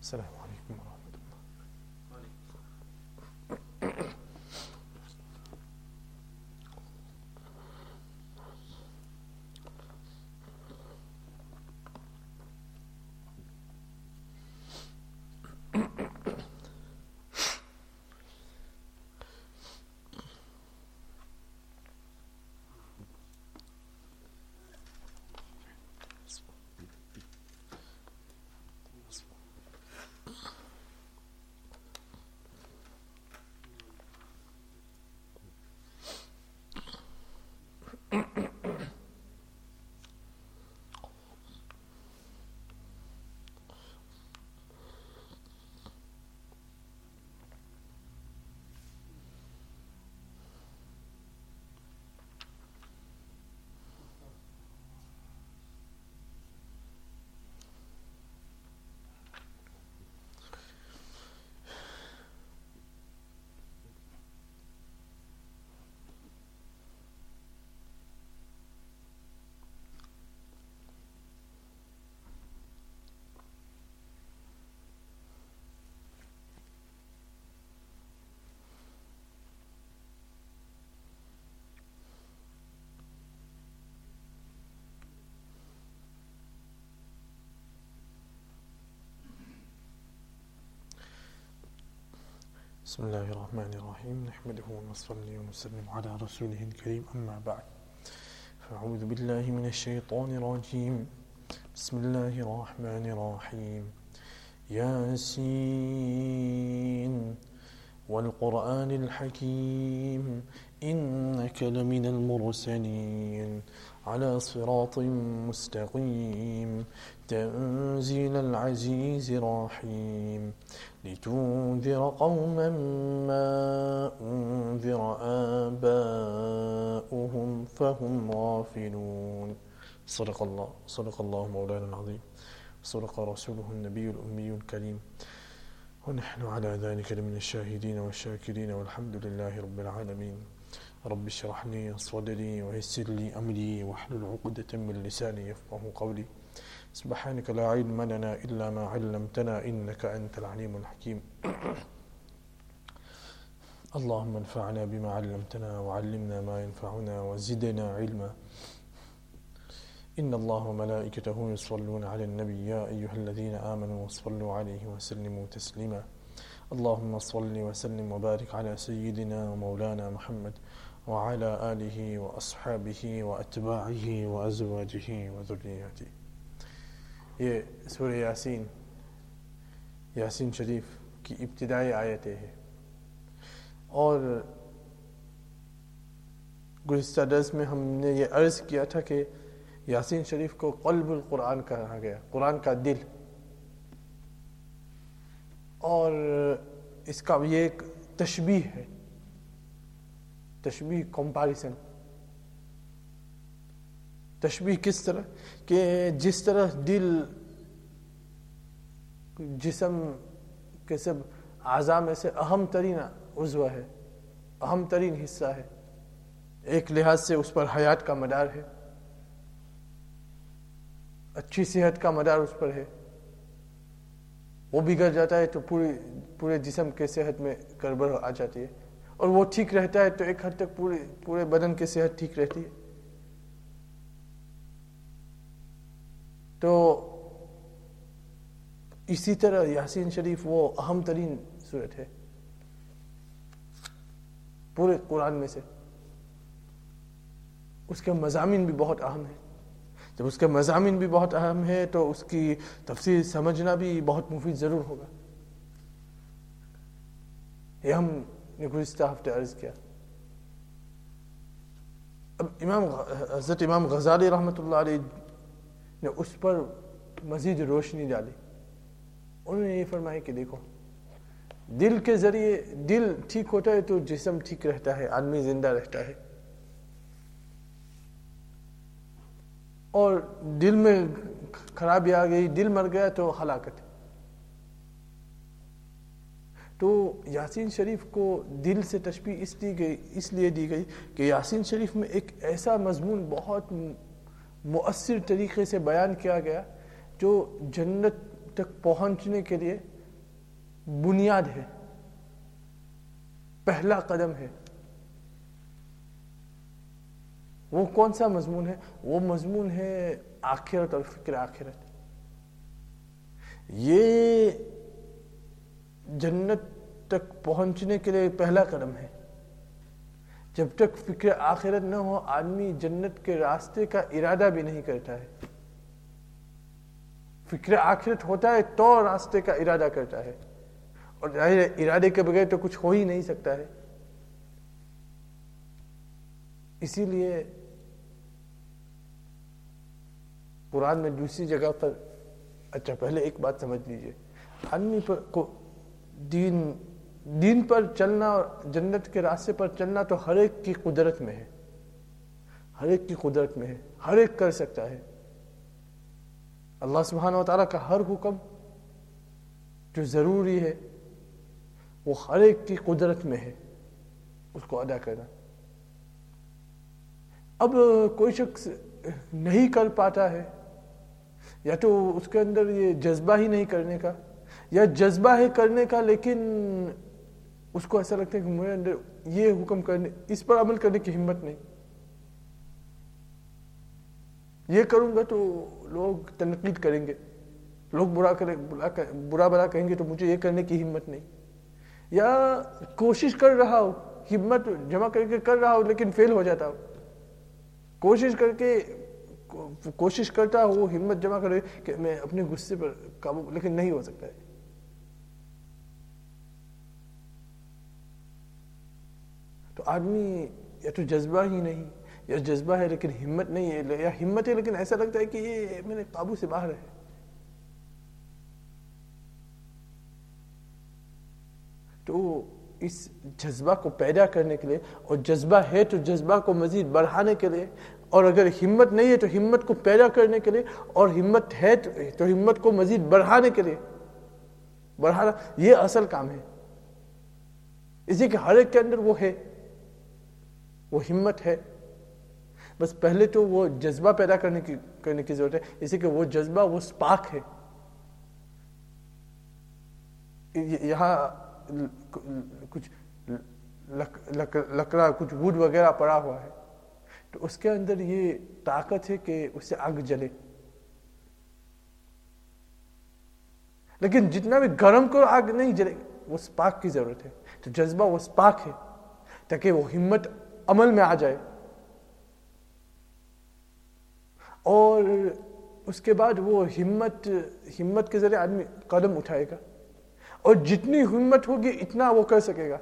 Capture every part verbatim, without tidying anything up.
السلام علیکم ورحمۃ اللہ. بسم الله الرحمن الرحيم نحمده ونصلي ونسلم على رسوله الكريم أما بعد فأعوذ بالله من الشيطان الرجيم بسم الله الرحمن الرحيم ياسين والقرآن الحكيم إنك لمن المرسلين على صراط مستقيم تنزيل العزيز الرحيم لتنذر قوما ما أنذر آباؤهم فهم غافلون. صدق الله صدق الله مولانا العظيم صدق رسوله النبي الأمي الكريم ونحن على ذلك من الشاهدين والشاكرين والحمد لله رب العالمين. رب اشرح لي صدري ويسر لي أمري واحلل عقدة من لساني يفقهوا قولي. سبحانك لا علم لنا إلا ما علمتنا إنك أنت العليم الحكيم. اللهم انفعنا بما علمتنا وعلمنا ما ينفعنا وزدنا علما. إن الله وملائكته يصلون على النبي يا أيها الذين آمنوا صلوا عليه وسلموا تسليما. اللهم صل وسلم وبارك على سيدنا ومولانا محمد وعلى آله وأصحابه وأتباعه وأزواجه وذرياته. یہ سورہ یاسین یاسین شریف کی ابتدائی آیتیں ہیں، اور گزشتہ درس میں ہم نے یہ عرض کیا تھا کہ یاسین شریف کو قلب القرآن کہا گیا، قرآن کا دل، اور اس کا یہ ایک تشبیہ ہے، تشبیہ کمپیریزن. تشبیہ کس طرح کہ جس طرح دل جسم کے سب اعضاء میں سے اہم ترین عضو ہے، اہم ترین حصہ ہے، ایک لحاظ سے اس پر حیات کا مدار ہے، اچھی صحت کا مدار اس پر ہے. وہ بگڑ جاتا ہے تو پورے پورے جسم کے صحت میں گڑبڑ آ جاتی ہے، اور وہ ٹھیک رہتا ہے تو ایک حد تک پورے پورے بدن کی صحت ٹھیک رہتی ہے. تو اسی طرح یاسین شریف وہ اہم ترین سورت ہے پورے قرآن میں سے. اس کے مضامین بھی بہت اہم ہیں. جب اس کے مضامین بھی بہت اہم ہے تو اس کی تفسیر سمجھنا بھی بہت مفید ضرور ہوگا. یہ ہم نے گزشتہ ہفتے عرض کیا. اب امام حضرت امام غزالی رحمۃ اللہ علیہ نے اس پر مزید روشنی ڈالی. انہوں نے یہ فرمایا کہ دیکھو، دل کے ذریعے دل ٹھیک ہوتا ہے تو جسم ٹھیک رہتا ہے، آدمی زندہ رہتا ہے، اور دل میں خرابی آ گئی، دل مر گیا تو ہلاکت. تو یاسین شریف کو دل سے تشبیہ اس دی گئی اس لیے دی گئی کہ یاسین شریف میں ایک ایسا مضمون بہت مؤثر طریقے سے بیان کیا گیا جو جنت تک پہنچنے کے لیے بنیاد ہے، پہلا قدم ہے۔ وہ کون سا مضمون ہے؟ وہ مضمون ہے آخرت اور فکر آخرت۔ یہ جنت تک پہنچنے کے لیے پہلا قدم ہے۔ جب تک فکر آخرت نہ ہو آدمی جنت کے راستے کا ارادہ بھی نہیں کرتا ہے۔ فکر آخرت ہوتا ہے تو راستے کا ارادہ کرتا ہے، اور ارادے کے بغیر تو کچھ ہو ہی نہیں سکتا ہے۔ اسی لیے قرآن میں دوسری جگہ پر، اچھا پہلے ایک بات سمجھ لیجئے، آدمی پر کو دین دین پر چلنا اور جنت کے راستے پر چلنا تو ہر ایک کی قدرت میں ہے، ہر ایک کی قدرت میں ہے، ہر ایک کر سکتا ہے۔ اللہ سبحانہ و تعالیٰ کا ہر حکم جو ضروری ہے وہ ہر ایک کی قدرت میں ہے اس کو ادا کرنا۔ اب کوئی شخص نہیں کر پاتا ہے، یا تو اس کے اندر یہ جذبہ ہی نہیں کرنے کا، یا جذبہ ہے کرنے کا لیکن اس کو ایسا لگتا ہے کہ میرے اندر یہ حکم کرنے، اس پر عمل کرنے کی ہمت نہیں، یہ کروں گا تو لوگ تنقید کریں گے، لوگ برا کریں برا بلا کہیں گے تو مجھے یہ کرنے کی ہمت نہیں، یا کوشش کر رہا ہو، ہمت جمع کر کے کر رہا ہو لیکن فیل ہو جاتا ہو، کوشش کر کے کوشش کرتا ہو، وہ ہمت جمع کرے کہ میں اپنے غصے پر قابو، لیکن نہیں ہو سکتا ہے۔ تو آدمی یا تو جذبہ ہی نہیں، یا جذبہ ہے لیکن ہمت نہیں ہے، یا ہمت ہے لیکن ایسا لگتا ہے کہ یہ میرے قابو سے باہر ہے۔ تو اس جذبہ کو پیدا کرنے کے لیے، اور جذبہ ہے تو جذبہ کو مزید بڑھانے کے لیے، اور اگر ہمت نہیں ہے تو ہمت کو پیدا کرنے کے لیے، اور ہمت ہے تو ہمت کو مزید بڑھانے کے لیے بڑھانا، یہ اصل کام ہے۔ اسی کہ ہر ایک کے اندر وہ ہے، وہ ہمت ہے، بس پہلے تو وہ جذبہ پیدا کرنے کی کرنے کی ضرورت ہے۔ اسی کہ وہ جذبہ وہ سپارک ہے۔ یہاں کچھ لکڑا، کچھ ووڈ وغیرہ پڑا ہوا ہے، تو اس کے اندر یہ طاقت ہے کہ اس سے آگ جلے، لیکن جتنا بھی گرم کرو آگ نہیں جلے، وہ سپارک کی ضرورت ہے۔ تو جذبہ وہ سپارک ہے تاکہ وہ ہمت عمل میں آ جائے، اور اس کے بعد وہ ہمت ہمت کے ذریعے آدمی قدم اٹھائے گا، اور جتنی ہمت ہوگی اتنا وہ کر سکے گا۔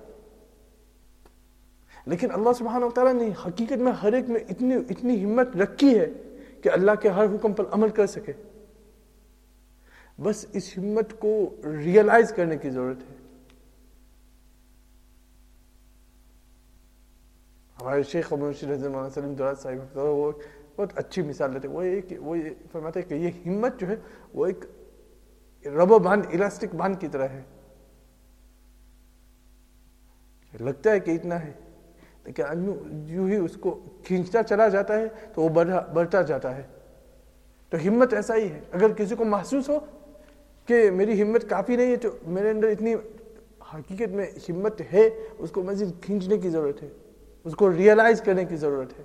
لیکن اللہ سبحانہ و تعالیٰ نے حقیقت میں ہر ایک میں اتنی اتنی ہمت رکھی ہے کہ اللہ کے ہر حکم پر عمل کر سکے، بس اس ہمت کو ریئلائز کرنے کی ضرورت ہے۔ ہمارے شیخ ابو نصیر رضی اللہ عنہ دولت صاحب وہ بہت اچھی مثال دیتے، وہ یہ کہ وہ یہ فرماتے ہیں کہ یہ ہمت جو ہے وہ ایک ربر باند، الاسٹک باند کی طرح ہے، لگتا ہے کہ اتنا ہے لیکن آدمی یوں ہی اس کو کھینچتا چلا جاتا ہے تو وہ بڑھا بڑھتا جاتا ہے۔ تو ہمت ایسا ہی ہے، اگر کسی کو محسوس ہو کہ میری ہمت کافی نہیں ہے تو میرے اندر اتنی حقیقت میں ہمت ہے، اس کو مزید کھینچنے کی ضرورت ہے، اس کو ریئلائز کرنے کی ضرورت ہے۔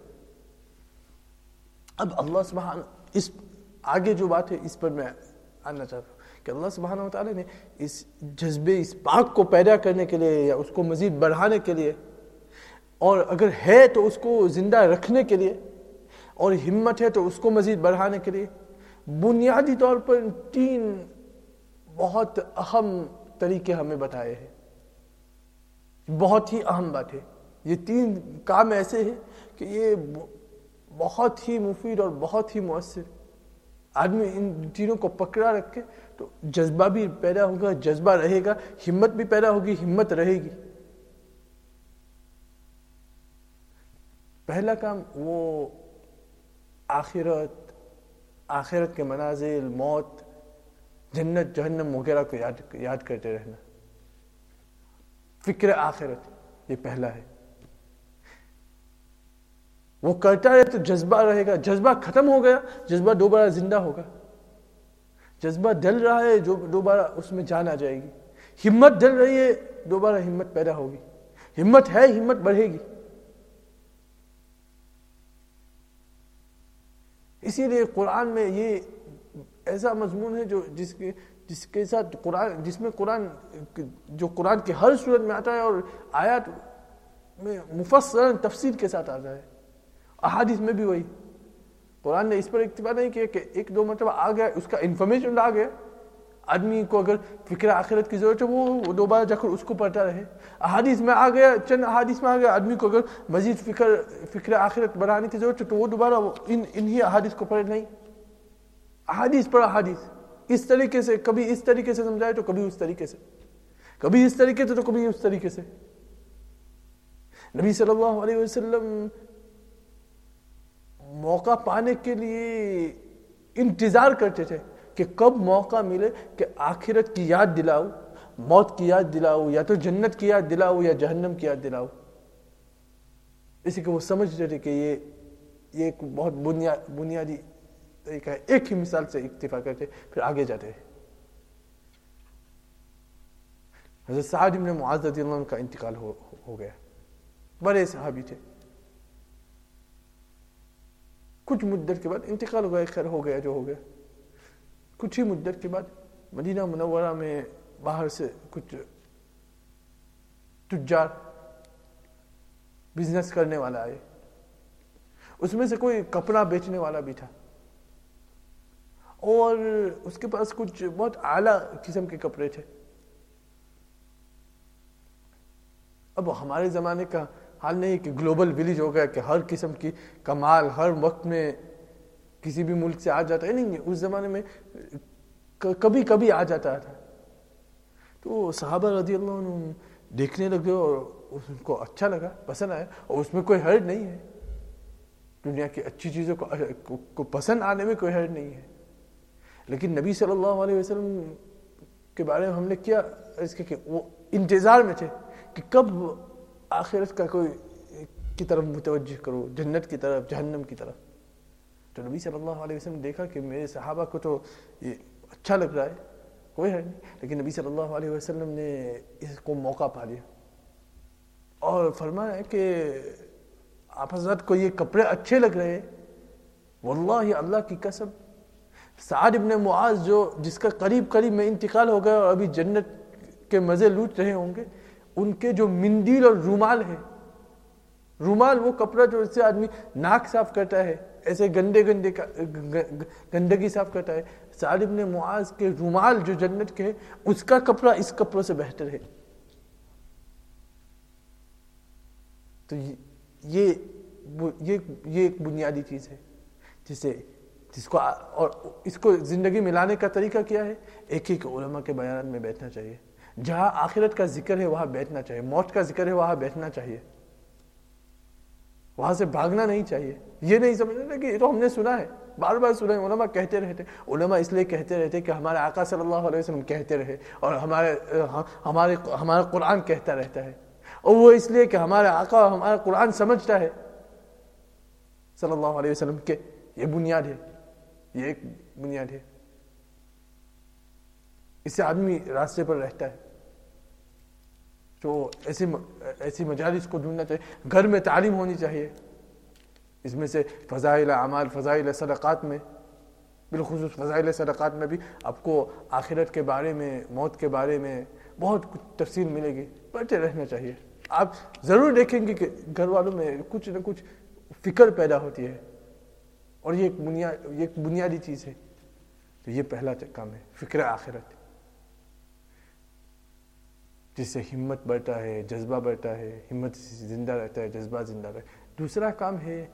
اب اللہ سبحانہ اس آگے جو بات ہے اس پر میں آنا چاہتا ہوں کہ اللہ سبحانہ و تعالیٰ نے اس جذبے، اس پاک کو پیدا کرنے کے لیے یا اس کو مزید بڑھانے کے لیے، اور اگر ہے تو اس کو زندہ رکھنے کے لیے، اور ہمت ہے تو اس کو مزید بڑھانے کے لیے، بنیادی طور پر تین بہت اہم طریقے ہمیں بتائے ہیں۔ بہت ہی اہم بات ہے، یہ تین کام ایسے ہیں کہ یہ بہت ہی مفید اور بہت ہی مؤثر۔ آدمی ان تینوں کو پکڑا رکھے تو جذبہ بھی پیدا ہوگا، جذبہ رہے گا، ہمت بھی پیدا ہوگی، ہمت رہے گی۔ پہلا کام وہ آخرت، آخرت کے منازل، موت، جنت جہنم وغیرہ کو یاد یاد کرتے رہنا، فکر آخرت، یہ پہلا ہے۔ وہ کرتا ہے تو جذبہ رہے گا، جذبہ ختم ہو گیا جذبہ دوبارہ زندہ ہوگا، جذبہ ڈل رہا ہے جو دوبارہ اس میں جان آ جائے گی۔ ہمت ڈل رہی ہے، دوبارہ ہمت پیدا ہوگی، ہمت ہے، ہمت بڑھے گی. اسی لیے قرآن میں یہ ایسا مضمون ہے جو جس کے جس کے ساتھ قرآن جس میں قرآن جو قرآن کے ہر صورت میں آتا ہے اور آیات میں مفصل تفصیل کے ساتھ آتا ہے. احادیث میں بھی وہی. قرآن نے اس پر اکتفا نہیں کیا کہ ایک دو مرتبہ آ گیا اس کا انفارمیشن آ گیا، آدمی کو اگر فکر آخرت کی ضرورت ہے وہ دوبارہ جا کر اس کو پڑھتا رہے. احادیث میں آ گیا، چند احادیث میں آ گیا، آدمی کو اگر مزید فکر فکر آخرت بڑھانے کی ضرورت ہے تو وہ دوبارہ ان انہی احادیث کو پڑھے. نہیں، احادیث پر احادیث اس طریقے سے، کبھی اس طریقے سے سمجھائے تو کبھی اس طریقے سے، کبھی اس طریقے سے تو کبھی اس طریقے سے. نبی صلی اللہ علیہ وسلم موقع پانے کے لیے انتظار کرتے تھے کہ کب موقع ملے کہ آخرت کی یاد دلاؤ، موت کی یاد دلاؤ، یا تو جنت کی یاد دلاؤ یا جہنم کی یاد دلاؤ. اسی کہ وہ سمجھتے تھے کہ یہ یہ ایک بہت بنیاد بنیادی طریقہ ہے. ایک ہی مثال سے اکتفا کرتے پھر آگے جاتے ہیں. حضرت سعد بن معاذ رضی اللہ عنہ کا انتقال ہو, ہو گیا. بڑے صحابی تھے. کچھ مدت کے بعد انتقال ہو گیا، خیر ہو گیا جو ہو گیا. کچھ ہی مدت کے بعد مدینہ منورہ میں باہر سے کچھ تجار بزنس کرنے والا آئے. اس میں سے کوئی کپڑا بیچنے والا بھی تھا اور اس کے پاس کچھ بہت اعلیٰ قسم کے کپڑے تھے. اب ہمارے زمانے کا حال نہیں کہ گلوبل ولیج ہو گیا کہ ہر قسم کی کمال ہر وقت میں کسی بھی ملک سے آ جاتا ہے. نہیں، اس زمانے میں کبھی کبھی آ جاتا تھا. تو صحابہ رضی اللہ عنہ دیکھنے لگے اور ان کو اچھا لگا، پسند آیا. اور اس میں کوئی حرج نہیں ہے، دنیا کی اچھی چیزوں کو کو پسند آنے میں کوئی حرج نہیں ہے. لیکن نبی صلی اللہ علیہ وسلم کے بارے میں ہم نے کیا اس کے کہ وہ انتظار میں تھے کہ کب آخرت کا کوئی کی طرف متوجہ کرو، جنت کی طرف، جہنم کی طرف. تو نبی صلی اللہ علیہ وسلم دیکھا کہ میرے صحابہ کو تو یہ اچھا لگ رہا ہے، کوئی ہے نہیں. لیکن نبی صلی اللہ علیہ وسلم نے اس کو موقع پا لیا اور فرمایا کہ آپ حضرت کو یہ کپڑے اچھے لگ رہے ہیں، واللہ اللہ کی قسم سعد ابن معاذ جو جس کا قریب قریب میں انتقال ہو گیا اور ابھی جنت کے مزے لوٹ رہے ہوں گے، ان کے جو مندیل اور رومال ہے، رومال وہ کپڑا جو اس سے آدمی ناک صاف کرتا ہے، ایسے گندے گندے گندگی صاف کرتا ہے، سعد ابن معاذ کے رومال جو جنت کے اس کا کپڑا اس کپڑوں سے بہتر ہے. تو یہ یہ یہ ایک بنیادی چیز ہے جسے جس کو اور اس کو زندگی میں لانے کا طریقہ کیا ہے؟ ایک ایک علماء کے بیانات میں بیٹھنا چاہیے. جہاں آخرت کا ذکر ہے وہاں بیٹھنا چاہیے، موت کا ذکر ہے وہاں بیٹھنا چاہیے، وہاں سے بھاگنا نہیں چاہیے. یہ نہیں سمجھنا کہ یہ تو ہم نے سنا ہے، بار بار سنا ہے، علماء کہتے رہتے. علماء اس لیے کہتے رہتے کہ ہمارے آقا صلی اللہ علیہ وسلم کہتے رہے اور ہمارے ہمارے ہمارا قرآن کہتا رہتا ہے، اور وہ اس لیے کہ ہمارے آقا ہمارا قرآن سمجھتا ہے صلی اللہ علیہ وسلم کے. یہ بنیاد ہے، یہ ایک بنیاد ہے. اس سے آدمی راستے پر رہتا ہے. تو ایسی ایسی مجالس کو ڈھونڈنا چاہیے. گھر میں تعلیم ہونی چاہیے، اس میں سے فضائل اعمال، فضائل صدقات میں، بالخصوص فضائل صدقات میں بھی آپ کو آخرت کے بارے میں، موت کے بارے میں بہت کچھ تفصیل ملے گی. پڑھتے رہنا چاہیے. آپ ضرور دیکھیں گے کہ گھر والوں میں کچھ نہ کچھ فکر پیدا ہوتی ہے، اور یہ ایک بنیاد یہ ایک بنیادی چیز ہے. تو یہ پہلا کام ہے، فکر آخرت، جس سے ہمت بڑھتا ہے، جذبہ بڑھتا ہے، ہمت زندہ رہتا ہے، جذبہ زندہ رہتا ہے. دوسرا کام ہے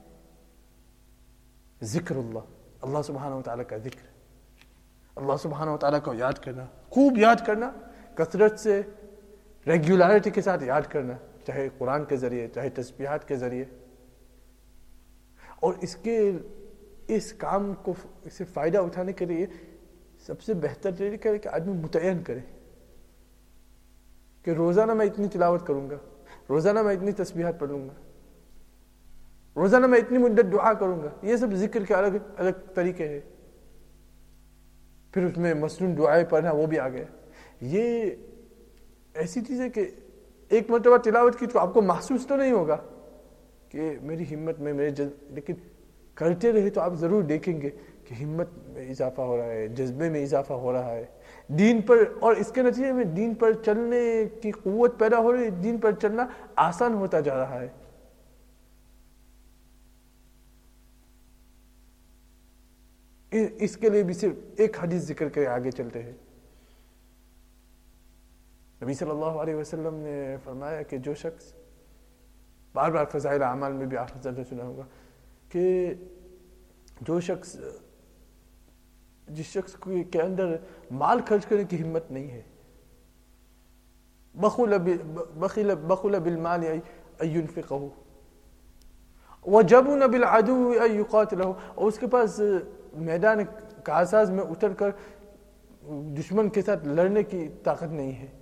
ذکر اللہ، اللہ سبحانہ و تعالیٰ کا ذکر، اللہ سبحانہ و تعالیٰ کو یاد کرنا، خوب یاد کرنا، کثرت سے، ریگولیرٹی کے ساتھ یاد کرنا، چاہے قرآن کے ذریعے، چاہے تسبیحات کے ذریعے. اور اس کے اس کام کو اس سے فائدہ اٹھانے کے لیے سب سے بہتر طریقہ ہے کہ آدمی متعین کرے کہ روزانہ میں اتنی تلاوت کروں گا، روزانہ میں اتنی تسبیحات پڑھوں گا، روزانہ میں اتنی مدت دعا کروں گا. یہ سب ذکر کے الگ الگ طریقے ہیں. پھر اس میں مسنون دعائیں پڑھنا وہ بھی آ گیا. یہ ایسی چیز ہے کہ ایک مرتبہ تلاوت کی تو آپ کو محسوس تو نہیں ہوگا کہ میری ہمت میں میرے جذب، لیکن کرتے رہے تو آپ ضرور دیکھیں گے کہ ہمت میں اضافہ ہو رہا ہے، جذبے میں اضافہ ہو رہا ہے دین پر، اور اس کے نتیجے میں دین پر چلنے کی قوت پیدا ہو رہی ہے، دین پر چلنا آسان ہوتا جا رہا ہے۔ اس کے لیے بھی صرف ایک حدیث ذکر کے آگے چلتے ہیں۔ نبی صلی اللہ علیہ وسلم نے فرمایا کہ جو شخص، بار بار فضائل اعمال میں بھی آپ حضرت نے سنا ہوگا کہ جو شخص جس شخص کے اندر مال خرچ کرنے کی ہمت نہیں ہے، بخل بخل بخل بالمال ان ينفقه وجبن بالعدو ان يقاتله، اور اس کے پاس میدان کارساز میں اتر کر دشمن کے ساتھ لڑنے کی طاقت نہیں ہے،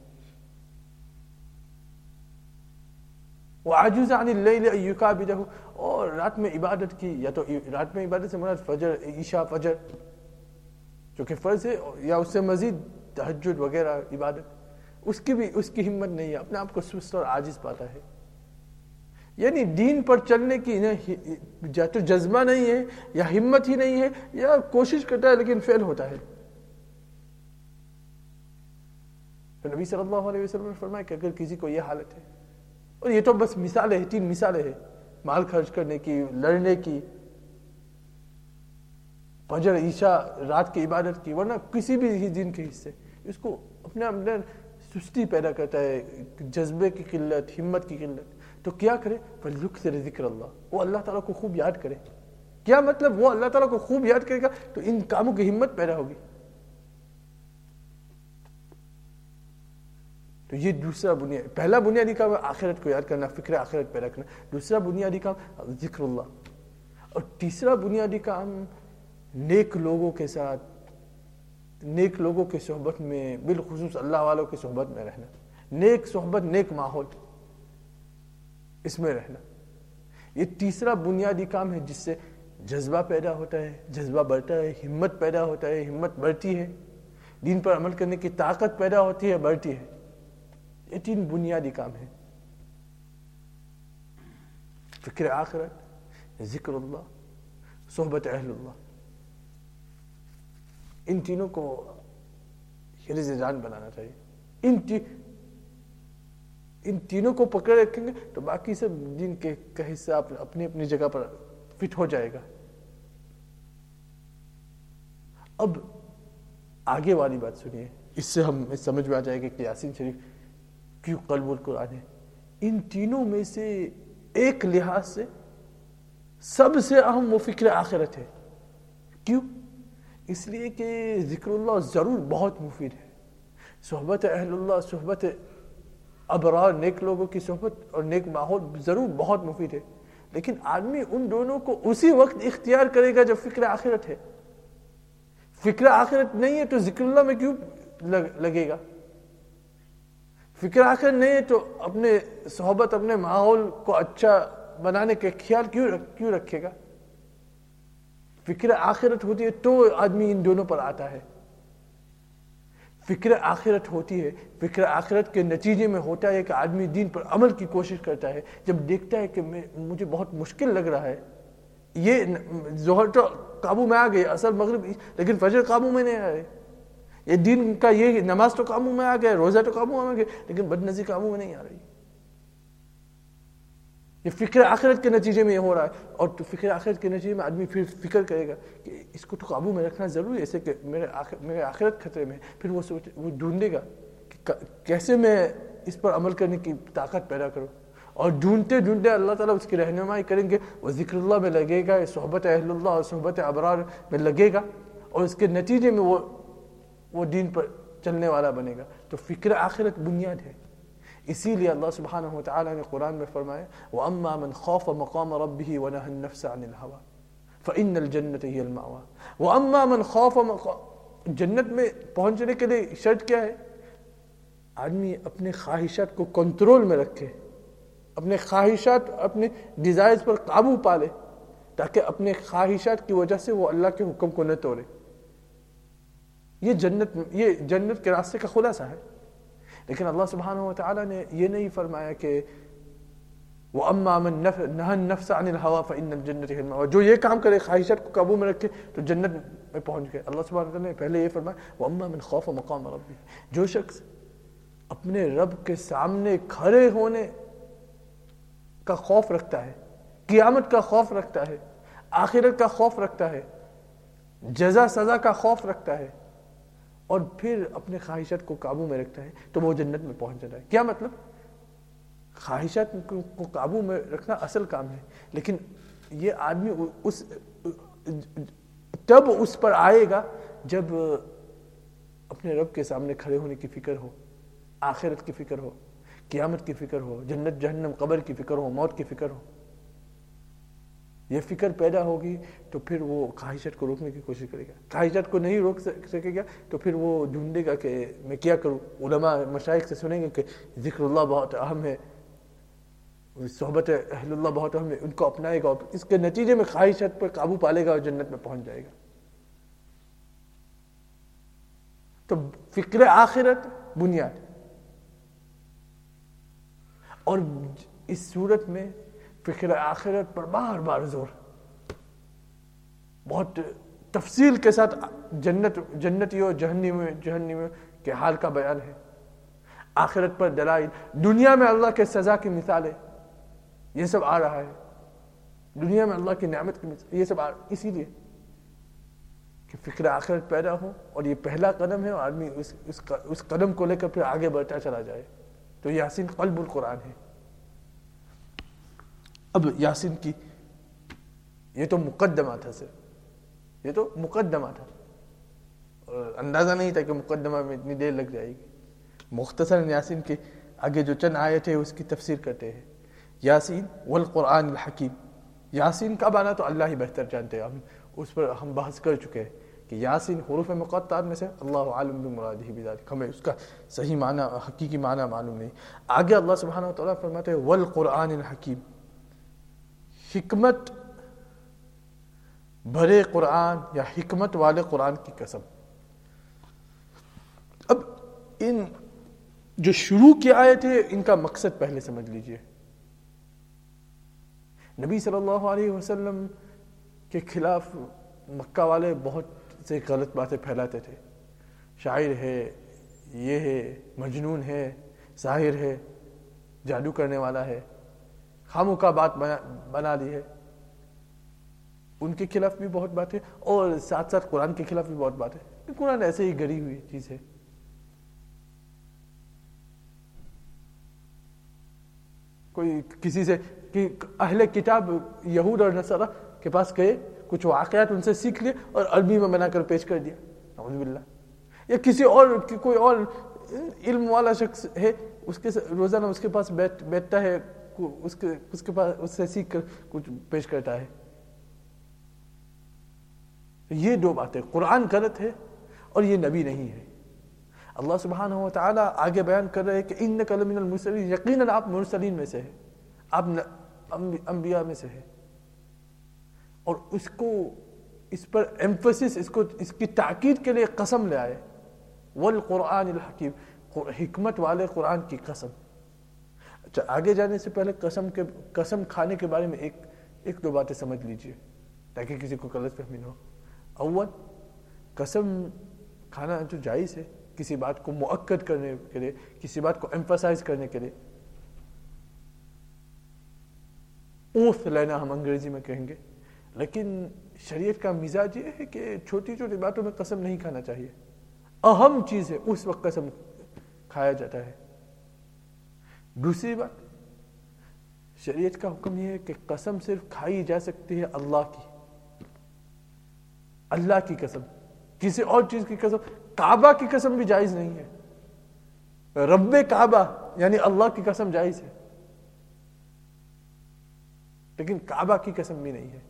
وعجز عن الليل ان يكابده، اور رات میں عبادت کی، یا تو رات میں عبادت سے مراد فجر، عشاء فجر جو کہ فرض ہے، یا اس سے مزید تہجد وغیرہ عبادت، اس کی بھی اس کی ہمت نہیں ہے، اپنے آپ کو سست اور عاجز پاتا ہے۔ یعنی دین پر چلنے کی یا تو جذبہ نہیں ہے، یا ہمت ہی نہیں ہے، یا کوشش کرتا ہے لیکن فیل ہوتا ہے۔ تو نبی صلی اللہ علیہ وسلم نے فرمایا کہ اگر کسی کو یہ حالت ہے، اور یہ تو بس مثالیں ہیں، تین مثالیں ہیں، مال خرچ کرنے کی، لڑنے کی، فجر عشاء رات کی عبادت کی، ورنہ کسی بھی دین کے حصے، اس کو اپنے اندر سستی پیدا کرتا ہے، جذبے کی قلت، ہمت کی قلت، تو کیا کرے؟ فَلْيُكْثِرْ ذِكْرَ اللَّهِ، وہ اللہ تعالیٰ کو خوب یاد کرے۔ کیا مطلب؟ وہ اللہ تعالیٰ کو خوب یاد کرے گا تو ان کاموں کی ہمت پیدا ہوگی۔ تو یہ دوسرا بنیاد، پہلا بنیادی کام آخرت کو یاد کرنا، فکر آخرت پیدا کرنا، دوسرا بنیادی کام ذکر اللہ، اور تیسرا بنیادی کام نیک لوگوں کے ساتھ، نیک لوگوں کے صحبت میں، بالخصوص اللہ والوں کی صحبت میں رہنا، نیک صحبت، نیک ماحول، اس میں رہنا۔ یہ تیسرا بنیادی کام ہے جس سے جذبہ پیدا ہوتا ہے، جذبہ بڑھتا ہے، ہمت پیدا ہوتا ہے، ہمت بڑھتی ہے، دین پر عمل کرنے کی طاقت پیدا ہوتی ہے، بڑھتی ہے۔ یہ تین بنیادی کام ہیں، فکر آخرت، ذکر اللہ، صحبت اہل اللہ۔ ان تینوں کو حرز جان بنانا چاہیے۔ ان تی ان تینوں کو پکڑ رکھیں گے تو باقی سب دین کے کا حصہ اپنی اپنی جگہ پر فٹ ہو جائے گا۔ اب آگے والی بات سنیے، اس سے ہم سمجھ میں آ جائے گا کہ یاسین شریف کیوں قلب القرآن ہے۔ ان تینوں میں سے ایک لحاظ سے سب سے اہم وہ فکر آخرت ہے۔ کیوں؟ اس لیے کہ ذکر اللہ ضرور بہت مفید ہے، صحبت اہل اللہ، صحبت ابرار، نیک لوگوں کی صحبت اور نیک ماحول ضرور بہت مفید ہے، لیکن آدمی ان دونوں کو اسی وقت اختیار کرے گا جب فکر آخرت ہے۔ فکر آخرت نہیں ہے تو ذکر اللہ میں کیوں لگے گا؟ فکر آخرت نہیں ہے تو اپنے صحبت، اپنے ماحول کو اچھا بنانے کے خیال کیوں کیوں رکھے گا؟ فکر آخرت ہوتی ہے تو آدمی ان دونوں پر آتا ہے۔ فکر آخرت ہوتی ہے، فکر آخرت کے نتیجے میں ہوتا ہے کہ آدمی دین پر عمل کی کوشش کرتا ہے۔ جب دیکھتا ہے کہ میں مجھے بہت مشکل لگ رہا ہے، یہ ظہر تو قابو میں آ گئی، عصر مغرب، لیکن فجر قابو میں نہیں آ رہے، یہ دین کا یہ نماز تو قابو میں آ گیا، روزہ تو قابو میں آ گیا، لیکن بدنظری قابو میں نہیں آ رہی۔ یہ فکر آخرت کے نتیجے میں یہ ہو رہا ہے، اور تو فکر آخرت کے نتیجے میں آدمی پھر فکر کرے گا کہ اس کو تو قابو میں رکھنا ضروری ہے، ایسے کہ میرے میرے آخرت خطرے میں، پھر وہ سوچ وہ ڈھونڈے گا کہ کیسے میں اس پر عمل کرنے کی طاقت پیدا کروں، اور ڈھونڈتے ڈھونڈتے اللہ تعالیٰ اس کی رہنمائی کریں گے، وہ ذکر اللہ میں لگے گا، صحبت اہل اللہ اور صحبت ابرار میں لگے گا، اور اس کے نتیجے میں وہ وہ دین پر چلنے والا بنے گا۔ تو فکر آخرت بنیاد ہے۔ اسی لیے اللہ سبحانہ وتعالی نے قرآن میں فرمایا وَأَمَّا مَنْ خَافَ مَقَامَ رَبِّهِ وَنَهَى النَّفْسَ عَنِ الْهَوَىٰ فَإِنَّ الْجَنَّةَ هِيَ الْمَأْوَىٰ وَأَمَّا مَنْ خَافَ مَقَامَ، جنت میں پہنچنے کے لیے شرط کیا ہے؟ آدمی اپنے خواہشات کو کنٹرول میں رکھے، اپنے خواہشات، اپنے ڈیزائرز پر قابو پا لے، تاکہ اپنے خواہشات کی وجہ سے وہ اللہ کے حکم کو نہ توڑے۔ یہ جنت یہ جنت کے راستے کا خلاصہ ہے۔ لیکن اللہ سبحانہ و تعالیٰ نے یہ نہیں فرمایا کہ وَأَمَّا مَن نَهَى النَّفْسَ عَنِ الْهَوَىٰ فَإِنَّ الْجَنَّةَ هِيَ الْمَأْوَىٰ، جو یہ کام کرے خواہشات کو قابو میں رکھے تو جنت میں پہنچ گئے. اللہ سبحانہ و تعالیٰ نے پہلے یہ فرمایا وَأَمَّا مَن خَافَ مَقَامَ رَبِّهِ، جو شخص اپنے رب کے سامنے کھڑے ہونے کا خوف رکھتا ہے، قیامت کا خوف رکھتا ہے، آخرت کا خوف رکھتا ہے، جزا سزا کا خوف رکھتا ہے، اور پھر اپنے خواہشات کو قابو میں رکھتا ہے تو وہ جنت میں پہنچ جاتا ہے. کیا مطلب؟ خواہشات کو قابو میں رکھنا اصل کام ہے، لیکن یہ آدمی اس تب اس پر آئے گا جب اپنے رب کے سامنے کھڑے ہونے کی فکر ہو، آخرت کی فکر ہو، قیامت کی فکر ہو، جنت جہنم قبر کی فکر ہو، موت کی فکر ہو. یہ فکر پیدا ہوگی تو پھر وہ خواہشات کو روکنے کی کوشش کرے گا. خواہشات کو نہیں روک سکے گا تو پھر وہ ڈھونڈے گا کہ میں کیا کروں. علماء مشائخ سے سنیں گے کہ ذکر اللہ بہت اہم ہے، صحبت اہل اللہ بہت اہم ہے، ان کو اپنائے گا اور اس کے نتیجے میں خواہشات پر قابو پا لے گا اور جنت میں پہنچ جائے گا. تو فکر آخرت بنیاد، اور اس صورت میں فکر آخرت پر بار بار زور، بہت تفصیل کے ساتھ جنت جنتیوں جہنمیوں جہنمیوں کے حال کا بیان ہے، آخرت پر دلائل، دنیا میں اللہ کے سزا کی مثالیں، یہ سب آ رہا ہے. دنیا میں اللہ کی نعمت کی مثال، یہ سب آ رہا ہے اسی لیے کہ فکر آخرت پیدا ہو، اور یہ پہلا قدم ہے اور آدمی اس اس اس قدم کو لے کر پھر آگے بڑھتا چلا جائے. تو یاسین قلب القرآن ہے. اب یاسین کی یہ تو مقدمہ تھا، صرف یہ تو مقدمہ تھا، اور اندازہ نہیں تھا کہ مقدمہ میں اتنی دیر لگ جائے گی. مختصر یاسین کے آگے جو چند آیت ہے اس کی تفسیر کرتے ہیں. یاسین والقرآن الحکیم، یاسین کا معنی تو اللہ ہی بہتر جانتے ہیں، ہم اس پر ہم بحث کر چکے ہیں کہ یاسین حروف مقطعات میں سے اللہ عالم بمرادہ بذالک، ہمیں اس کا صحیح معنی حقیقی معنی معلوم نہیں. آگے اللہ سبحانہ و تعالیٰ فرماتے ہیں والقرآن الحکیم، حکمت بھرے قرآن یا حکمت والے قرآن کی قسم. اب ان جو شروع کی آیت ہے ان کا مقصد پہلے سمجھ لیجئے. نبی صلی اللہ علیہ وسلم کے خلاف مکہ والے بہت سے غلط باتیں پھیلاتے تھے. شاعر ہے، یہ ہے، مجنون ہے، ساحر ہے، جادو کرنے والا ہے، خاموں کا بات بنا, بنا لی ہے. ان کے خلاف بھی بہت باتیں، اور ساتھ ساتھ قرآن کے خلاف بھی بہت باتیں. قرآن ایسے ہی گڑی ہوئی چیز ہے. کوئی کسی سے کہ اہل کتاب یہود اور نصارہ کے پاس گئے، کچھ واقعات ان سے سیکھ لیے اور عربی میں بنا کر پیش کر دیا، نعوذ باللہ. یا کسی اور کوئی اور علم والا شخص ہے، اس کے روزانہ اس کے پاس بیٹھ بیٹھتا ہے، اس کے اس کے پاس اس سے سیکھ کر کچھ پیش کرتا ہے. یہ دو باتیں، قرآن غلط ہے اور یہ نبی نہیں ہے. اللہ سبحانہ و تعالیٰ آگے بیان کر رہے ہیں کہ انک لمن المرسلین، یقیناً آپ مرسلین میں سے ہیں، آپ انبیاء میں سے ہیں. اور اس کو اس پر ایمفسس، اس کو اس کی تاکید کے لیے قسم لے آئے، والقرآن الحکیم، حکمت والے قرآن کی قسم. اچھا، آگے جانے سے پہلے قسم کے قسم کھانے کے بارے میں ایک ایک دو باتیں سمجھ لیجئے تاکہ کسی کو غلط فہمی نہ ہو. اول، قسم کھانا جو جائز ہے کسی بات کو مؤکد کرنے کے لیے، کسی بات کو ایمفسائز کرنے کے لیے، اوتھ لینا ہم انگریزی میں کہیں گے. لیکن شریعت کا مزاج یہ ہے کہ چھوٹی چھوٹی باتوں میں قسم نہیں کھانا چاہیے. اہم چیز ہے اس وقت قسم کھایا جاتا ہے. دوسری بات، شریعت کا حکم یہ ہے کہ قسم صرف کھائی جا سکتی ہے اللہ کی، اللہ کی قسم. کسی اور چیز کی قسم، کعبہ کی قسم بھی جائز نہیں ہے. رب کعبہ یعنی اللہ کی قسم جائز ہے، لیکن کعبہ کی قسم بھی نہیں ہے.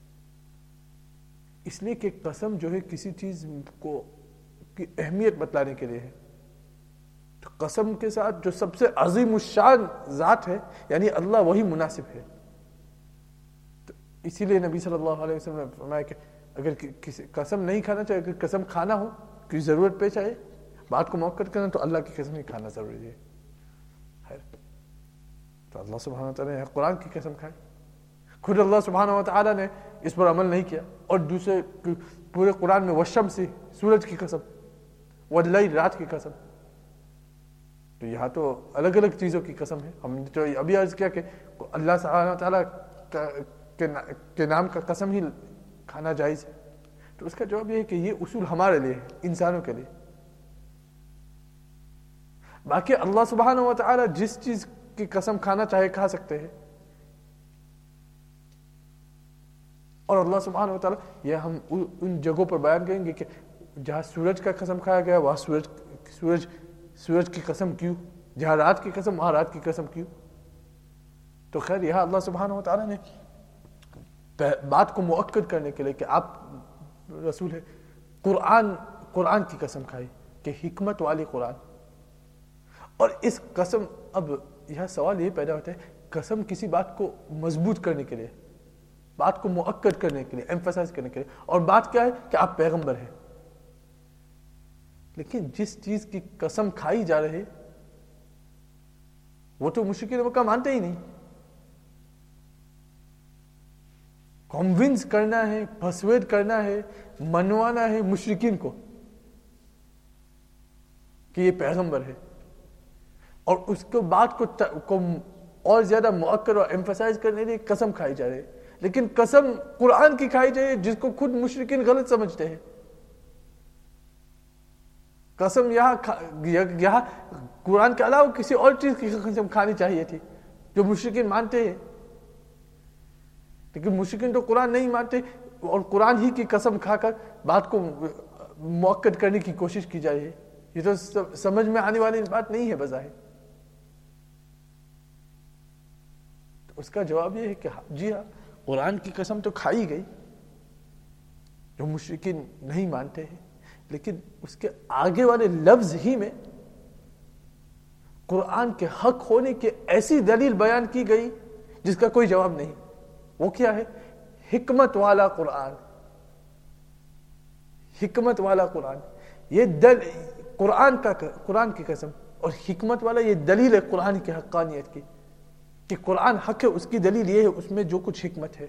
اس لیے کہ قسم جو ہے کسی چیز کو کی اہمیت بتلانے کے لیے ہے. تو قسم کے ساتھ جو سب سے عظیم الشان ذات ہے یعنی اللہ، وہی مناسب ہے. تو اسی لیے نبی صلی اللہ علیہ وسلم نے فرمایا کہ اگر کسی قسم نہیں کھانا چاہے، اگر قسم کھانا ہو، کوئی ضرورت پیش آئے، بات کو موقت کرنا تو اللہ کی قسم ہی کھانا ضروری ہے. تو اللہ سبحانہ وتعالی نے قرآن کی قسم کھائی. خود اللہ سبحانہ وتعالی نے اس پر عمل نہیں کیا. اور دوسرے پورے قرآن میں والشمس سورج کی قسم، واللیل رات کی قسم. تو یہاں تو الگ الگ چیزوں کی قسم ہے. ہم نے تو ابھی عرض کیا کہ اللہ سبحانہ وتعالی کے نام کا قسم ہی کھانا جائز ہے. تو اس کا جواب یہ ہے کہ یہ اصول ہمارے لیے ہے، انسانوں کے لیے. باقی اللہ سبحانہ وتعالی جس چیز کی قسم کھانا چاہے کھا سکتے ہیں. اور اللہ سبحانہ وتعالی یہ ہم ان جگہوں پر بیان کریں گے کہ جہاں سورج کا قسم کھایا گیا وہاں سورج سورج سورج کی قسم کیوں، جہاں رات کی قسم وہاں رات کی قسم کیوں. تو خیر یہاں اللہ سبحانہ وتعالی نے بات کو مؤکد کرنے کے لیے کہ آپ رسول ہے، قرآن قرآن کی قسم کھائی کہ حکمت والی قرآن. اور اس قسم، اب یہاں سوال یہ پیدا ہوتا ہے، قسم کسی بات کو مضبوط کرنے کے لیے، بات کو مؤکد کرنے کے لیے، ایمفسائز کرنے کے لیے. اور بات کیا ہے کہ آپ پیغمبر ہیں. لیکن جس چیز کی قسم کھائی جا رہی وہ تو مشرکین مکہ مانتے ہی نہیں. کنونس کرنا ہے، پرسویڈ کرنا ہے، منوانا ہے مشرکین کو کہ یہ پیغمبر ہے. اور اس کو بات کو اور زیادہ مؤکد اور ایمفسائز کرنے کے لیے قسم کھائی جا رہی ہے. لیکن قسم قرآن کی کھائی جائے جس کو خود مشرکین غلط سمجھتے ہیں. قسم یہاں یہاں قرآن کے علاوہ کسی اور چیز کی قسم کھانی چاہیے تھی جو مشرکین مانتے ہیں. لیکن مشرکین تو قرآن نہیں مانتے اور قرآن ہی کی قسم کھا کر بات کو مؤکد کرنے کی کوشش کی جا رہی ہے. یہ تو سمجھ میں آنے والی بات نہیں ہے بظاہر. تو اس کا جواب یہ ہے کہ جی ہاں، قرآن کی قسم تو کھائی گئی جو مشرکین نہیں مانتے ہیں. لیکن اس کے آگے والے لفظ ہی میں قرآن کے حق ہونے کی ایسی دلیل بیان کی گئی جس کا کوئی جواب نہیں. وہ کیا ہے؟ حکمت والا قرآن. حکمت والا قرآن، یہ دل قرآن کا قرآن کی قسم. اور حکمت والا یہ دلیل ہے قرآن کی حقانیت کی کہ قرآن حق ہے. اس کی دلیل یہ ہے اس میں جو کچھ حکمت ہے.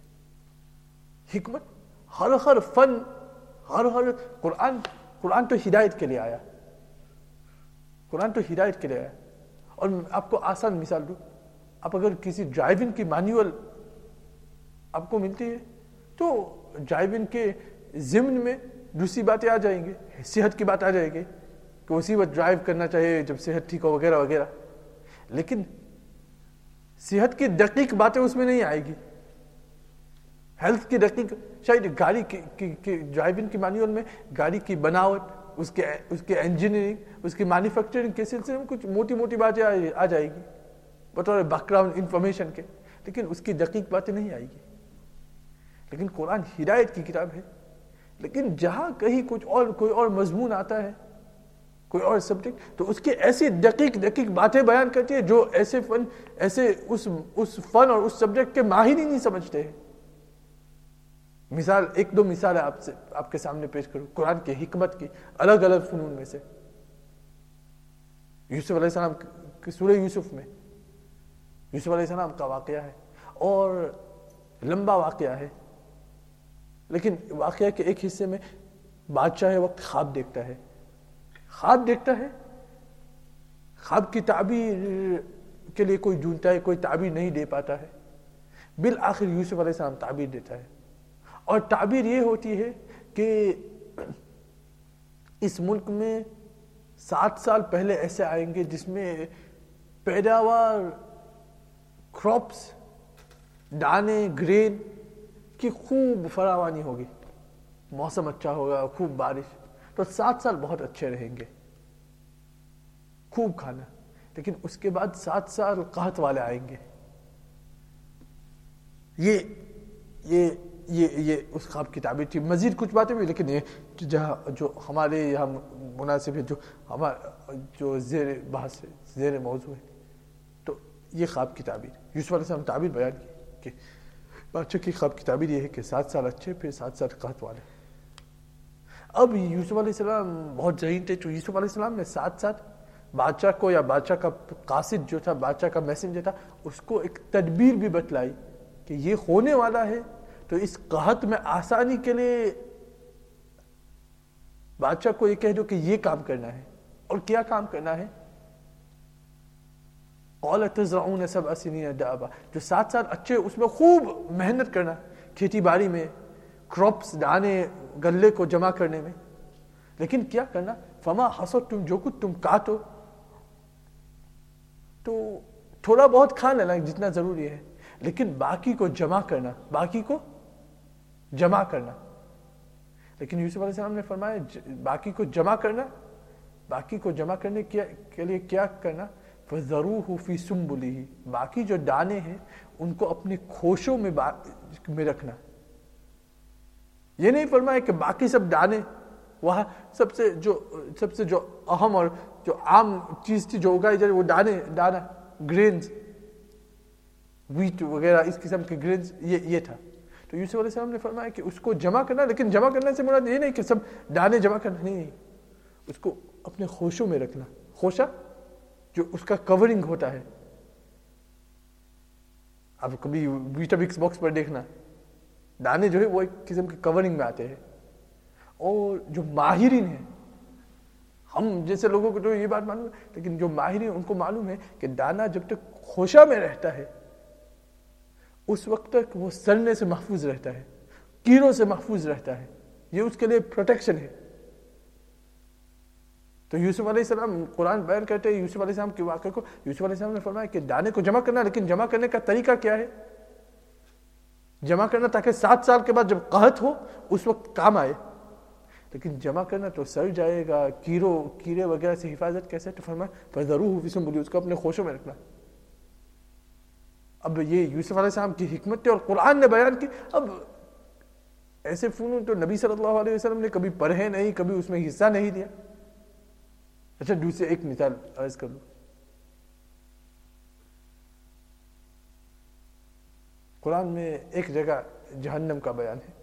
حکمت ہر ہر فن ہر ہر قرآن قرآن تو ہدایت کے لیے آیا. قرآن تو ہدایت کے لیے آیا. اور آپ کو آسان مثال دوں، آپ اگر کسی ڈرائیونگ کی مینیول آپ کو ملتی ہے تو ڈرائیونگ کے ضمن میں دوسری باتیں آ جائیں گے. صحت کی بات آ جائے گی کہ اسی وقت ڈرائیو کرنا چاہیے جب صحت ٹھیک ہو وغیرہ وغیرہ. لیکن صحت کی دقیق باتیں اس میں نہیں آئے گی. ہیلتھ کی دقیق شاید گاڑی کی ڈرائیونگ کی مینیول میں گاڑی کی بناوٹ، اس کے اس کے انجینئرنگ، اس کی مینوفیکچرنگ کے سلسلے میں کچھ موٹی موٹی باتیں آ جائے گی بطور بیک گراؤنڈ انفارمیشن کے. لیکن اس کی دقیق باتیں نہیں آئے گی. لیکن قرآن ہدایت کی کتاب ہے. لیکن جہاں کہیں کچھ اور کوئی اور مضمون آتا ہے، کوئی اور سبجیکٹ، تو اس کی ایسی دقیق دقیق باتیں بیان کرتی ہے جو ایسے فن ایسے اس اس فن اور اس سبجیکٹ کے ماہر ہی نہیں سمجھتے ہیں. مثال ایک دو مثال ہے آپ سے آپ کے سامنے پیش کروں قرآن کی حکمت کی الگ الگ فنون میں سے. یوسف علیہ السلام کی سورہ یوسف میں یوسف علیہ السلام کا واقعہ ہے اور لمبا واقعہ ہے. لیکن واقعہ کے ایک حصے میں بادشاہ وقت خواب دیکھتا ہے. خواب دیکھتا ہے خواب کی تعبیر کے لیے کوئی ڈھونڈتا ہے، کوئی تعبیر نہیں دے پاتا ہے. بالآخر یوسف علیہ السلام تعبیر دیتا ہے اور تعبیر یہ ہوتی ہے کہ اس ملک میں سات سال پہلے ایسے آئیں گے جس میں پیداوار، کراپس، دانے، گرین کی خوب فراوانی ہوگی، موسم اچھا ہوگا، خوب بارش. تو سات سال بہت اچھے رہیں گے، خوب کھانا. لیکن اس کے بعد سات سال قحط والے آئیں گے. یہ یہ یہ یہ اس خواب کی تعبیر تھی. مزید کچھ باتیں بھی، لیکن یہ جہاں جو ہمارے یہاں مناسب ہے، جو ہمارا جو زیر بحث ہے، زیر موضوع ہے، تو یہ خواب کی تعبیر یوسف علیہ السلام تعبیر بیان کی کہ بادشاہ کی خواب کی تعبیر یہ ہے کہ سات سال اچھے پھر سات سال قحط والے. اب یوسف علیہ السلام بہت ذہین تھے، تو یوسف علیہ السلام نے ساتھ ساتھ بادشاہ کو یا بادشاہ کا قاصد جو تھا، بادشاہ کا میسنجر تھا، اس کو ایک تدبیر بھی بتلائی کہ یہ ہونے والا ہے، تو اس قحط میں آسانی کے لیے بادشاہ کو یہ کہہ دو کہ یہ کام کرنا ہے. اور کیا کام کرنا ہے؟ قَالَ تَزْرَعُونَ سَبْعَ سِنِينَ دَأَبًا، جو ساتھ ساتھ اچھے اس میں خوب محنت کرنا کھیتی باڑی میں، کراپس دانے غلے کو جمع کرنے میں. لیکن کیا کرنا؟ فما حصدتم، جو کچھ تم کاٹو تو تھوڑا بہت کھا لینا جتنا ضروری ہے، لیکن باقی کو جمع کرنا، باقی کو جمع کرنا. لیکن یوسف علیہ السلام نے فرمایا باقی کو جمع کرنا، باقی کو جمع کرنے کے لیے کیا کرنا؟ فَذَرُوهُ فِي سُنبُلِهِ، باقی جو دانے ہیں ان کو اپنے کھوشوں میں میں رکھنا. یہ نہیں فرمایا کہ باقی سب دانے وہاں سب سے جو سب سے جو اہم اور جو عام چیز تھی جو اگائی جائے وہ دانے دانا گرینز، ویٹ وغیرہ اس قسم کے گرینز، یہ یہ تھا. تو یوسف علیہ السلام نے فرمایا کہ اس کو جمع کرنا، لیکن جمع کرنے سے مراد یہ نہیں کہ سب دانے جمع کرنا، نہیں، اس کو اپنے خوشوں میں رکھنا. خوشہ جو اس کا کورنگ ہوتا ہے، اب کبھی ویٹامکس باکس پر دیکھنا دانے جو ہے وہ ایک قسم کے کورنگ میں آتے ہیں. اور جو ماہرین ہیں، ہم جیسے لوگوں کو تو یہ بات معلوم ہے، لیکن جو ماہرین ان کو معلوم ہے کہ دانا جب تک خوشہ میں رہتا ہے اس وقت تک وہ سڑنے سے محفوظ رہتا ہے، کیڑوں سے محفوظ رہتا ہے، یہ اس کے لیے پروٹیکشن ہے. تو یوسف علیہ السلام قرآن بیان کرتے ہیں یوسف علیہ السلام کے واقعے کو. یوسف علیہ السلام نے فرمایا کہ دانے کو جمع کرنا، لیکن جمع کرنے کا طریقہ کیا ہے؟ جمع کرنا تاکہ سات سال کے بعد جب قحط ہو اس وقت کام آئے. لیکن جمع کرنا تو سڑ جائے گا، کیڑوں کیڑے وغیرہ سے حفاظت کیسے؟ تو فرمایا فَذَرُوهُ فِي سُنبُلِهِ، اس کو اپنے خوشوں میں رکھنا. اب یہ یوسف علیہ السلام کی حکمت تھی اور قرآن نے بیان کی. اب ایسے فنون تو نبی صلی اللہ علیہ وسلم نے کبھی پڑھے نہیں، کبھی اس میں حصہ نہیں دیا. اچھا دوسری ایک مثال عرض کر لوں. قرآن میں ایک جگہ جہنم کا بیان ہے،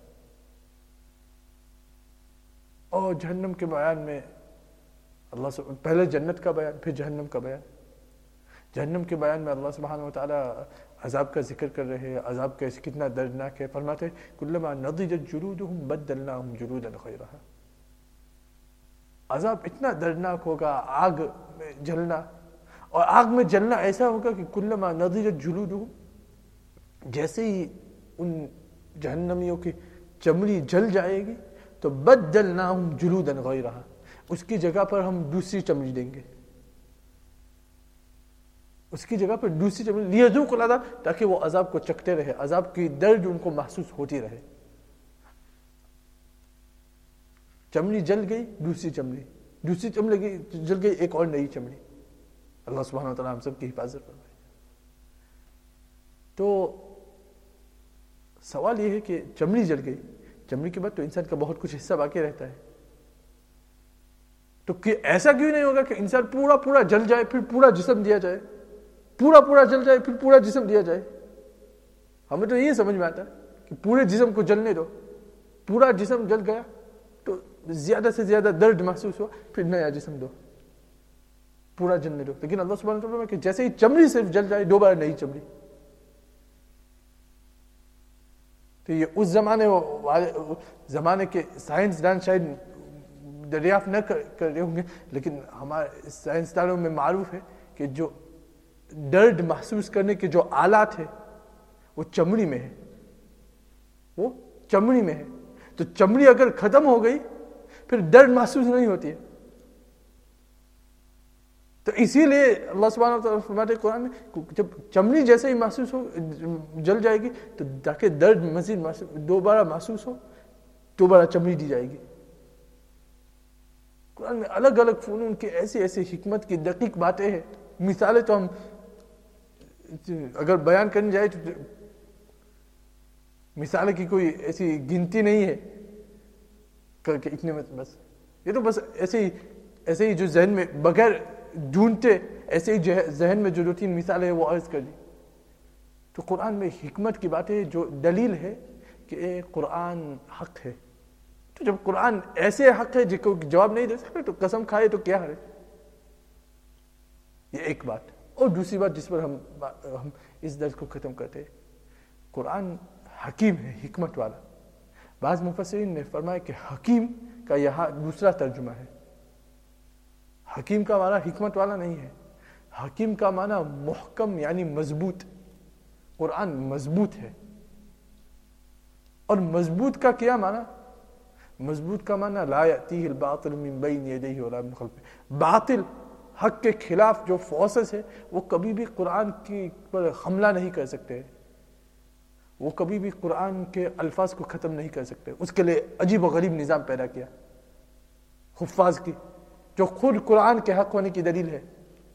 اور جہنم کے بیان میں اللہ سب پہلے جنت کا بیان، پھر جہنم کا بیان. جہنم کے بیان میں اللہ سبحانہ و تعالی عذاب کا ذکر کر رہے ہیں، عذاب کیسے کتنا دردناک ہے. فرماتے ہیں کلما نضجت جلودہم بدلناہم جلودا غیرہا. عذاب اتنا دردناک ہوگا، آگ میں جلنا، اور آگ میں جلنا ایسا ہوگا کہ کلما نضجت جلودہم، جیسے ہی ان جہنمیوں کی چمڑی جل جائے گی تو بدلناہم جلودا غیرہا، اس کی جگہ پر ہم دوسری چمڑی دیں گے، اس کی جگہ پر دوسری چمڑی لیذوقوا العذاب، تاکہ وہ عذاب کو چکھتے رہے، عذاب کی درد ان کو محسوس ہوتی رہے. چمڑی جل گئی، دوسری چمڑی، دوسری چمڑی جل گئی، ایک اور نئی چمڑی. اللہ سبحانہ وتعالی ہم سب کی حفاظت فرمائے. تو سوال یہ ہے کہ چمڑی جل گئی، چمڑی کے بعد تو انسان کا بہت کچھ حصہ باقی رہتا ہے. تو ایسا کیوں نہیں ہوگا کہ انسان پورا پورا جل جائے پھر پورا جسم دیا جائے، پورا پورا جل جائے پھر پورا جسم دیا جائے؟ ہمیں تو یہ سمجھ میں آتا ہے کہ پورے جسم کو جلنے دو، پورا جسم جل گیا تو زیادہ سے زیادہ درد محسوس ہوا، پھر نیا جسم دو، پورا جلنے دو. لیکن اللہ سبحانہ وتعالی کہ جیسے ہی چمڑی صرف جل جائے دوبارہ نئی چمڑی. تو یہ اس زمانے زمانے کے سائنسدان شاید دریافت نہ کر رہے ہوں گے، لیکن ہمارے سائنسدانوں میں معروف ہے کہ جو درد محسوس کرنے کے جو آلات ہیں وہ چمڑی میں ہے، وہ چمڑی میں ہے. تو چمڑی اگر ختم ہو گئی پھر درد محسوس نہیں ہوتی ہے. تو اسی لیے اللہ سبحانہ وتعالی فرماتے ہیں قرآن میں جب چمڑی جیسے ہی محسوس ہو جل جائے گی تو تاکہ درد مزید دوبارہ محسوس ہو دوبارہ چمڑی دی جائے گی. قرآن میں الگ الگ فنون کی ایسی ایسی حکمت کی دقیق باتیں ہیں. مثالیں تو ہم اگر بیان کرنے جائے تو مثالیں کی کوئی ایسی گنتی نہیں ہے کہ اتنے میں بس یہ تو بس ایسے ہی ایسے ہی جو ذہن میں بغیر ڈھونڈتے ایسے ہی ذہن میں جو دو تین مثالیں ہیں وہ عرض کر دی. تو قرآن میں حکمت کی باتیں جو دلیل ہے کہ اے قرآن حق ہے، تو جب قرآن ایسے حق ہے جس کو جواب نہیں دے سکتے تو قسم کھائے تو کیا ہے؟ یہ ایک بات. اور دوسری بات جس پر ہم ہم اس درس کو ختم کرتے ہیں، قرآن حکیم ہے، حکمت والا. بعض مفسرین نے فرمایا کہ حکیم کا یہاں دوسرا ترجمہ ہے. حکیم کا معنی حکمت والا نہیں ہے، حکیم کا معنی محکم یعنی مضبوط. قرآن مضبوط ہے. اور مضبوط کا کیا معنی؟ مضبوط کا معنی لا یأتیہ الباطل من بین یدیہ ولا من خلفہ. باطل، حق کے خلاف جو فورسز ہے وہ کبھی بھی قرآن کی پر حملہ نہیں کر سکتے، وہ کبھی بھی قرآن کے الفاظ کو ختم نہیں کر سکتے. اس کے لیے عجیب و غریب نظام پیدا کیا حفاظ کی، جو خود قرآن کے حق ہونے کی دلیل ہے.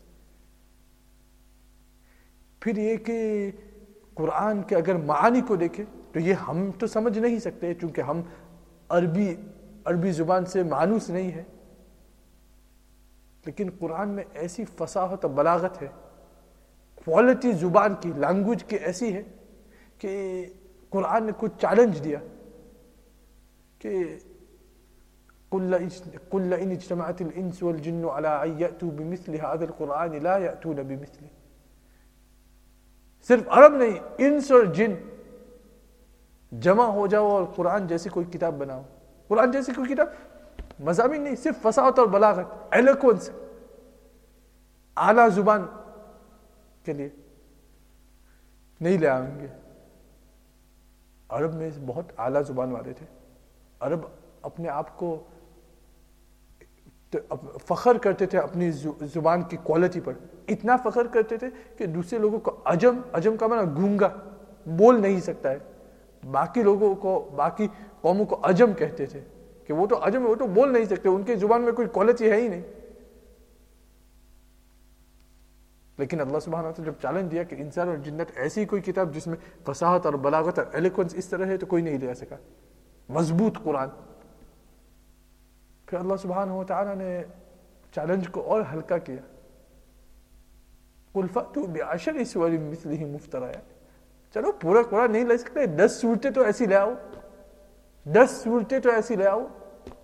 پھر یہ کہ قرآن کے اگر معانی کو دیکھیں تو یہ ہم تو سمجھ نہیں سکتے چونکہ ہم عربی عربی زبان سے مانوس نہیں ہے، لیکن قرآن میں ایسی فصاحت و بلاغت ہے، کوالٹی زبان کی، لینگویج کی ایسی ہے کہ قرآن نے کچھ چیلنج دیا کہ قُلْ إِنِ اجْتَمَعَتِ الْإِنسُ وَالْجِنُّ عَلَىٰ أَن يَأْتُوا بِمِثْلِ هَٰذَا الْقُرْآنِ لَا يَأْتُونَ بِمِثْلِهِ. صرف عرب نہیں، انس اور جن جمع ہو جاؤ اور قرآن جیسی کوئی کتاب بناؤ. قرآن جیسی کوئی کتاب مضامین نہیں، صرف فصاحت اور بلاغت، ایلوکوینس، اعلیٰ زبان کے لیے نہیں لے آئیں گے. عرب میں بہت اعلیٰ زبان والے تھے. عرب اپنے آپ کو فخر کرتے تھے اپنی زبان کی کوالٹی پر. اتنا فخر کرتے تھے کہ دوسرے لوگوں کو عجم، عجم کا معنی گونگا، بول نہیں سکتا ہے، باقی لوگوں کو، باقی قوموں کو عجم کہتے تھے کہ وہ تو عجم ہے، وہ تو بول نہیں سکتے، ان کی زبان میں کوئی کوالٹی ہے ہی نہیں. لیکن اللہ سبحانہ وتعالی جب چیلنج دیا کہ انسان اور جنت ایسی کوئی کتاب جس میں فصاحت اور بلاغت اور ایلیکوینس اس طرح ہے تو کوئی نہیں لے آ سکا. مضبوط قرآن. پھر اللہ سبحانہ وتعالی نے چیلنج کو اور ہلکا کیا. قُلْ فَأْتُوا بِعَشَرِ سُوَرٍ مِثْلِهِ مُفْتَرَيَاتٍ. چلو پورا قرآن نہیں لے سکتے، دس صورتیں تو ایسی لے آؤ، دس صورتیں تو ایسی لے آؤ.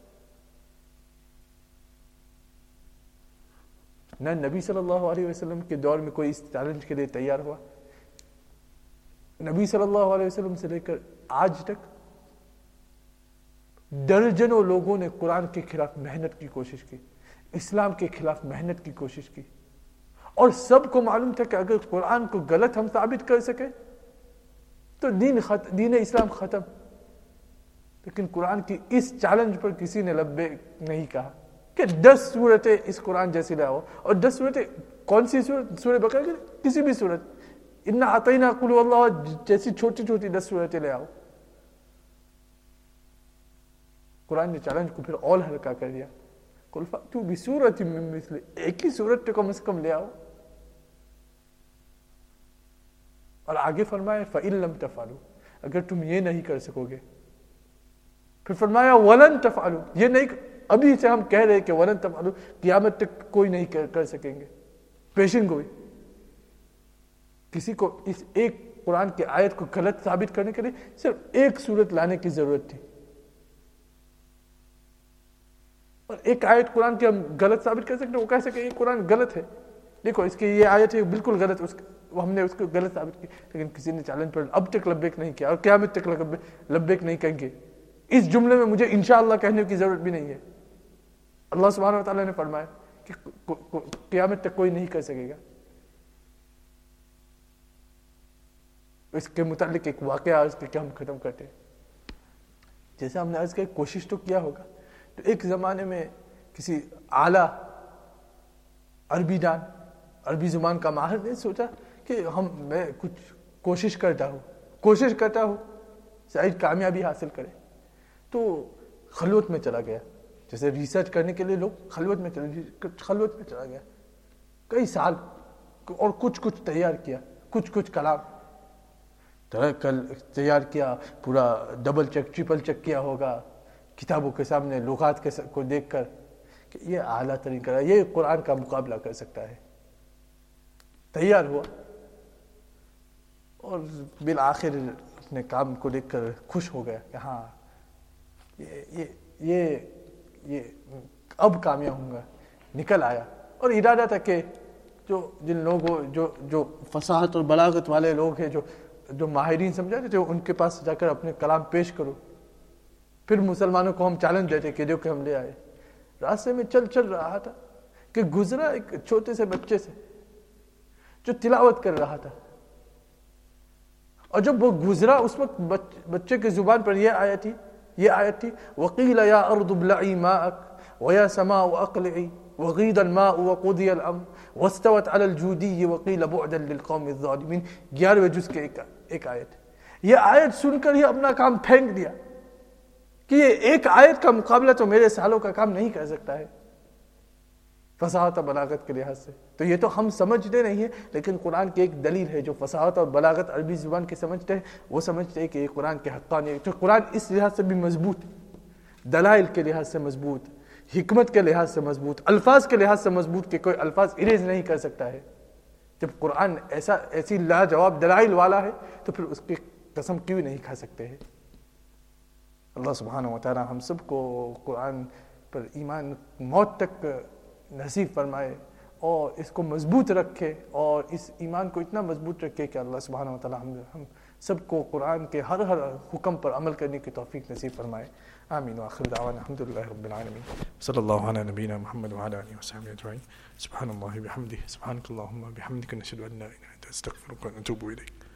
نہ نبی صلی اللہ علیہ وسلم کے دور میں کوئی اس چیلنج کے لیے تیار ہوا. نبی صلی اللہ علیہ وسلم سے لے کر آج تک درجنوں لوگوں نے قرآن کے خلاف محنت کی کوشش کی، اسلام کے خلاف محنت کی کوشش کی، اور سب کو معلوم تھا کہ اگر قرآن کو غلط ہم ثابت کر سکے تو دین خط... دین اسلام ختم. لیکن قرآن کی اس چیلنج پر کسی نے لبیک نہیں کہا کہ دس صورتیں اس قرآن جیسی لے آؤ. اور دس صورتیں کون سی صورت؟ سورہ بقرہ کی کسی بھی صورت، انا اعطینا قل هو اللہ جیسی چھوٹی چھوٹی دس صورتیں لے آؤ. قرآن نے چیلنج کو پھر اور ہلکا کر دیا. قل فأتوا بسورۃ من مثلہ، ایک ہی صورت تو کم از کم لے آؤ. اور آگے فرمایا فَإِن لَمْ تَفْعَلُوا، اگر تم یہ نہیں کر سکو گے. پھر فرمایا وَلَن تَفْعَلُوا، یہ نہیں، ابھی سے ہم کہہ رہے کہ وَلَن تَفْعَلُوا، قیامت تک کوئی نہیں کر سکیں گے. پیشن گوئی. کسی کو اس ایک قرآن کی آیت کو غلط ثابت کرنے کے لیے صرف ایک صورت لانے کی ضرورت تھی، اور ایک آیت قرآن کی ہم غلط ثابت کر سکتے ہیں. وہ کہہ سکے یہ قرآن غلط ہے، دیکھو اس کی یہ آیت ہے بالکل غلط، اس ہم نے اس کو غلط ثابت کی. لیکن کسی نے چیلنج پر اب تک لبیک نہیں کیا، اور قیامت تک لبیک نہیں کہیں گے. اس جملے میں مجھے انشاءاللہ کہنے کی ضرورت بھی نہیں ہے. اللہ سبحانہ وتعالی نے فرمایا کہ قیامت تک کوئی نہیں کر سکے گا. اس کے متعلق ایک واقعہ عرض کر کے ہم ختم کرتے ہیں. جیسے ہم نے عرض کی کوشش تو کیا ہوگا، تو ایک زمانے میں کسی اعلیٰ عربی دان، عربی زبان کا ماہر نے سوچا کہ ہم میں کچھ کوشش کرتا ہوں کوشش کرتا ہوں شاید کامیابی حاصل کرے. تو خلوت میں چلا گیا، جیسے ریسرچ کرنے کے لیے لوگ خلوت میں چلے خلوت میں چلا گیا کئی سال، اور کچھ کچھ تیار کیا، کچھ کچھ کلام تیار کیا، پورا ڈبل چیک ٹرپل چیک کیا ہوگا کتابوں کے سامنے، لغات کے کو دیکھ کر کہ یہ اعلیٰ ترین کرا، یہ قرآن کا مقابلہ کر سکتا ہے. تیار ہوا اور بالآخر اپنے کام کو دیکھ کر خوش ہو گیا کہ ہاں یہ یہ یہ یہ اب کامیاب ہوں گا نکل آیا. اور ارادہ تھا کہ جو جن لوگوں جو جو فصاحت اور بلاغت والے لوگ ہیں جو جو ماہرین سمجھاتے تھے ان کے پاس جا کر اپنے کلام پیش کرو. پھر مسلمانوں کو ہم چیلنج دیتے کہ جو کہ ہم لے آئے. راستے میں چل چل رہا تھا کہ گزرا ایک چھوٹے سے بچے سے جو تلاوت کر رہا تھا, اور جب وہ گزرا اس وقت بچے کی زبان پر یہ آیت تھی یہ آیت تھی وَقِيلَ يَا أَرْضُ ابْلَعِي مَاءَكَ وَيَا سَمَاءُ أَقْلِعِي وَغِيضَ الْمَاءُ وَقُضِيَ الْأَمْرُ وَاسْتَوَتْ عَلَى الْجُودِيِّ وَقِيلَ بُعْدًا لِلْقَوْمِ الظَّالِمِينَ. گیارہویں جز کے ایک ایک آیت. یہ آیت سن کر ہی اپنا کام پھینک دیا کہ یہ ایک آیت کا مقابلہ تو میرے سالوں کا کام نہیں کر سکتا ہے فصاحت اور بلاغت کے لحاظ سے. تو یہ تو ہم سمجھتے نہیں ہیں, لیکن قرآن کی ایک دلیل ہے جو فصاحت اور بلاغت عربی زبان کے سمجھتے ہیں, وہ سمجھتے ہیں کہ یہ قرآن کے حقانی ہے. تو قرآن اس لحاظ سے بھی مضبوط, دلائل کے لحاظ سے مضبوط, حکمت کے لحاظ سے مضبوط, الفاظ کے لحاظ سے مضبوط کہ کوئی الفاظ اریز نہیں کر سکتا ہے. جب قرآن ایسا ایسی لاجواب دلائل والا ہے تو پھر اس کی قسم کیوں نہیں کھا سکتے ہیں. اللہ سبحانہ و تعالی ہم سب کو قرآن پر ایمان موت تک نصیب فرمائے اور اس کو مضبوط رکھے, اور اس ایمان کو اتنا مضبوط رکھے کہ اللہ سبحانہ و تعالی ہم ہم سب کو قرآن کے ہر ہر حکم پر عمل کرنے کی توفیق نصیب فرمائے. آمین. وآخر دعوانا الحمد للہ رب العالمین. صلی اللہ علی نبینا محمد وعلی آلہ وصحبہ اجمعین. سبحان اللہ بحمدہ سبحانک اللہم بحمدک نشہد ان لا الہ الا انت نستغفرک ونتوب الیک.